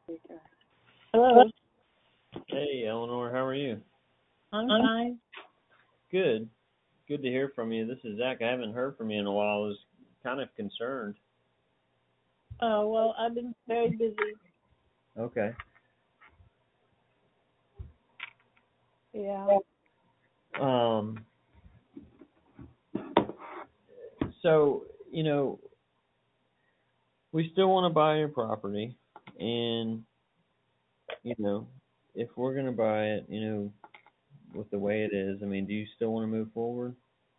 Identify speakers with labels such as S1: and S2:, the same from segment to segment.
S1: Hello.
S2: Hey, Eleanor, how are you?
S1: I'm fine.
S2: Good. Good to hear from you. This is Zach. I haven't heard from you in a while. I was kind of concerned.
S1: Oh, well, I've been very busy.
S2: Okay.
S1: Yeah.
S2: Um, so, we still want to buy your property, and, if we're going to buy it, with the way it is, I mean, do you still want to move forward?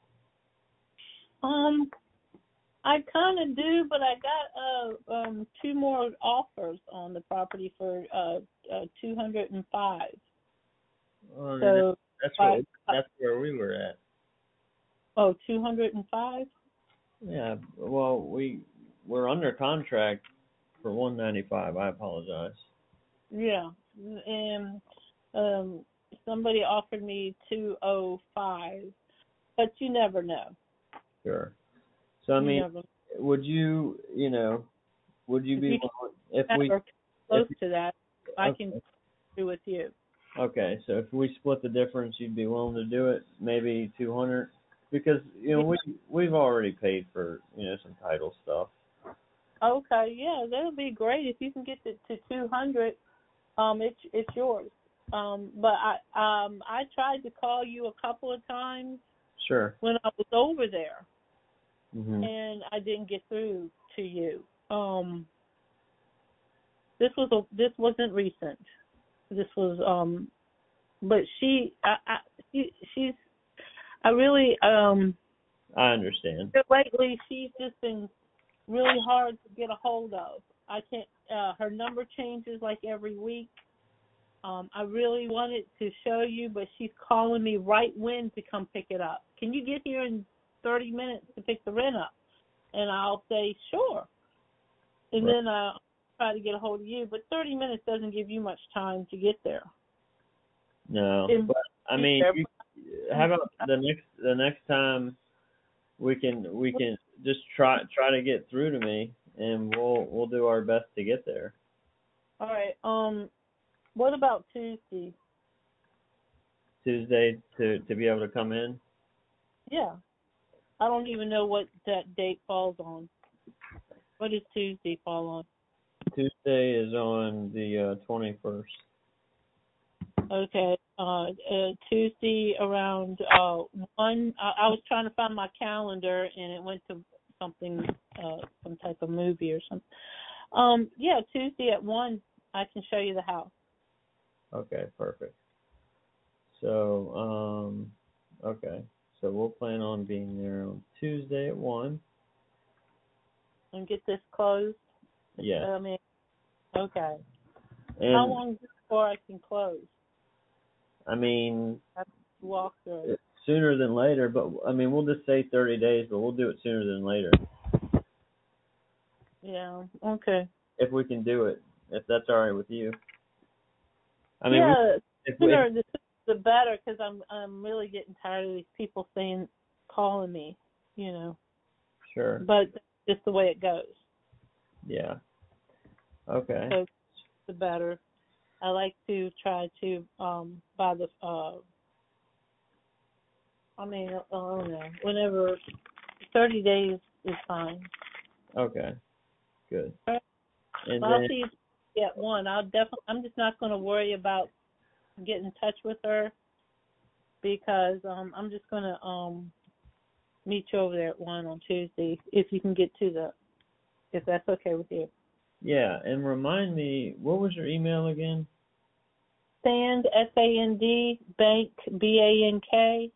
S1: I kind of do, but I got two more offers on the property for 205. So
S2: That's where we were at.
S1: Oh, 205?
S2: Yeah, well, we're under contract for 195. I apologize.
S1: Yeah. And somebody offered me 205, but you never know.
S2: Sure. So I
S1: You
S2: mean,
S1: never
S2: would you, would you
S1: If
S2: be
S1: you
S2: willing
S1: close to that, I
S2: okay.
S1: can do with you.
S2: Okay, so if we split the difference, you'd be willing to do it, maybe 200, because we've already paid for some title stuff.
S1: Okay, yeah, that'll be great if you can get it to 200. It's yours. But I tried to call you a couple of times.
S2: Sure.
S1: When I was over there,
S2: Mhm.
S1: and I didn't get through to you. This wasn't recent. This was but she's I really
S2: I understand.
S1: lately she's just been really hard to get a hold of. I can't. Her number changes like every week. I really wanted to show you, but she's calling me right when to come pick it up. Can you get here in 30 minutes to pick the rent up? And I'll say sure. And
S2: Right.
S1: then I'll try to get a hold of you. But 30 minutes doesn't give you much time to get there.
S2: No, but I mean, how about the next time we can just try to get through to me, and we'll do our best to get there.
S1: All right. What about Tuesday?
S2: Tuesday to be able to come in.
S1: Yeah. I don't even know what that date falls on. What does Tuesday fall on?
S2: Tuesday is on the 21st.
S1: Okay. Tuesday around 1. I was trying to find my calendar and it went to something, some type of movie or something. Yeah, Tuesday at 1, I can show you the house.
S2: Okay, perfect. So, okay. So we'll plan on being there on Tuesday at 1.
S1: And get this closed?
S2: Yeah.
S1: Okay.
S2: And
S1: How long before I can close?
S2: I mean,
S1: I have to walk through.
S2: sooner than later, but I mean, we'll just say 30 days, but we'll do it sooner than later.
S1: Yeah, okay.
S2: If we can do it, if that's all right with you. I mean,
S1: Yeah, sooner the better, because I'm really getting tired of these people calling me,
S2: Sure.
S1: But that's just the way it goes.
S2: Yeah. Okay.
S1: So the better. I like to try to buy the I don't know. Whenever 30 days is fine.
S2: Okay. Good.
S1: Right.
S2: And
S1: I'll
S2: then
S1: see you at 1. I'm just not going to worry about getting in touch with her because I'm just going to meet you over there at 1 on Tuesday if you can get to if that's okay with you.
S2: yeah, and remind me, what was your email again?
S1: Sand, SAND, bank, BANK,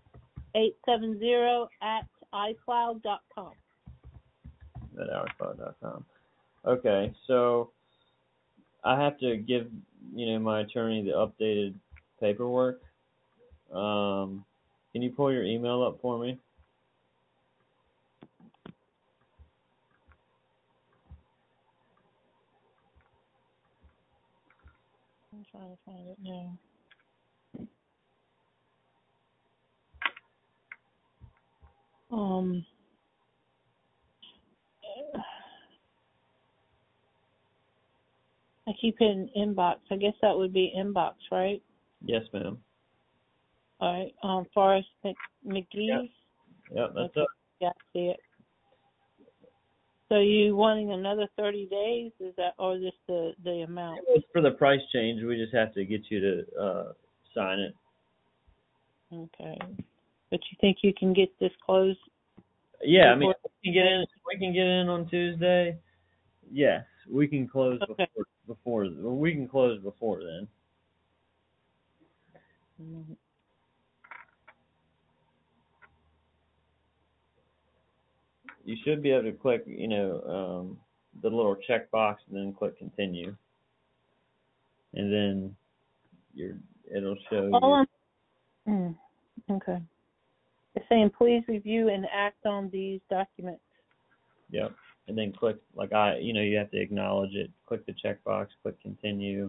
S1: 870 at iCloud.com.
S2: At ourcloud.com. Okay, so I have to give my attorney the updated paperwork. Can you pull your email up for me?
S1: I'm trying to find it now. I keep hitting inbox. I guess that would be inbox, right?
S2: Yes, ma'am.
S1: All right. Forrest McGee.
S2: Yep. Yep, that's
S1: Okay.
S2: it.
S1: Yeah, I see it. So you wanting another 30 days? Is that, or just the amount?
S2: It's for the price change. We just have to get you to sign it.
S1: Okay. But you think you can get this closed?
S2: Yeah, I mean, if we can get in. If we can get in on Tuesday. Yes, we can close
S1: Okay.
S2: before. We can close before then.
S1: Mhm.
S2: You should be able to click, the little checkbox and then click continue, and then it'll show you.
S1: Okay. It's saying please review and act on these documents.
S2: Yep. And then click you have to acknowledge it. Click the checkbox. Click continue.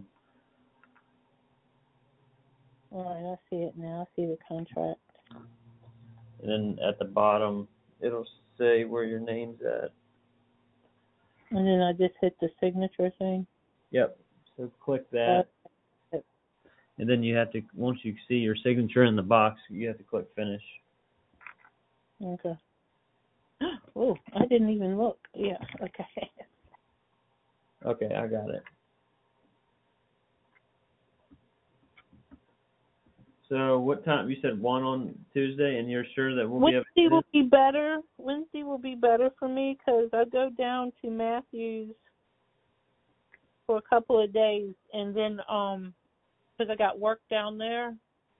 S1: All right, I see it now. I see the contract.
S2: And then at the bottom, it'll say where your name's at.
S1: And then I just hit the signature thing.
S2: Yep. So click that. And then you have to, once you see your signature in the box, you have to click finish.
S1: Okay. Oh, I didn't even look. Yeah, okay.
S2: Okay, I got it. So what time? You said 1 on Tuesday, and you're sure that we'll be able to
S1: Wednesday will be better. Wednesday will be better for me because I go down to Matthews for a couple of days, and then because I got work down there,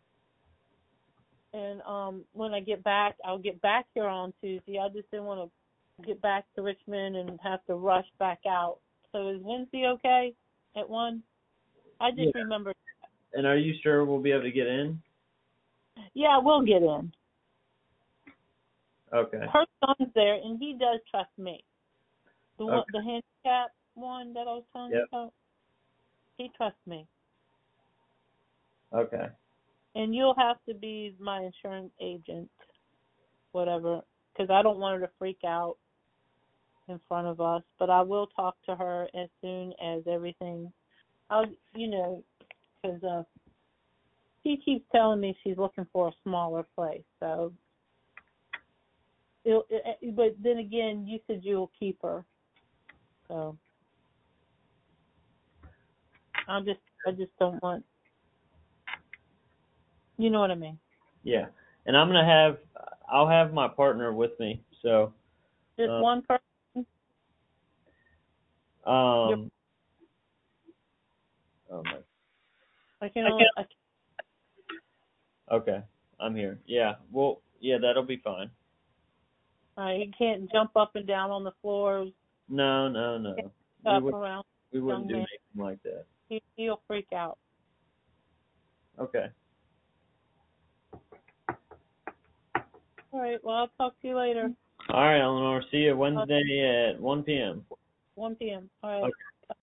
S1: and when I get back, I'll get back here on Tuesday. I just didn't want to get back to Richmond and have to rush back out. So is Wednesday okay at 1? I just remembered.
S2: And are you sure we'll be able to get in?
S1: Yeah, we'll get in.
S2: Okay.
S1: Her son's there, and he does trust me. The one, the handicap one that I was telling you about, he trusts me.
S2: Okay.
S1: And you'll have to be my insurance agent, whatever, because I don't want her to freak out in front of us. But I will talk to her as soon as everything. Because she keeps telling me she's looking for a smaller place. So, but then again, you said you'll keep her. So, I just don't want. You know what I mean?
S2: Yeah. And I'll have my partner with me. So.
S1: Just one person.
S2: Oh my.
S1: I can only.
S2: Okay, I'm here. Yeah. Well, yeah, that'll be fine.
S1: You can't jump up and down on the floors.
S2: No.
S1: Around.
S2: We wouldn't do anything like that.
S1: He'll freak out.
S2: Okay.
S1: All right. Well, I'll talk to you later.
S2: All right, Eleanor. See you Wednesday at 1 p.m.
S1: 1 p.m. All right.
S2: Okay.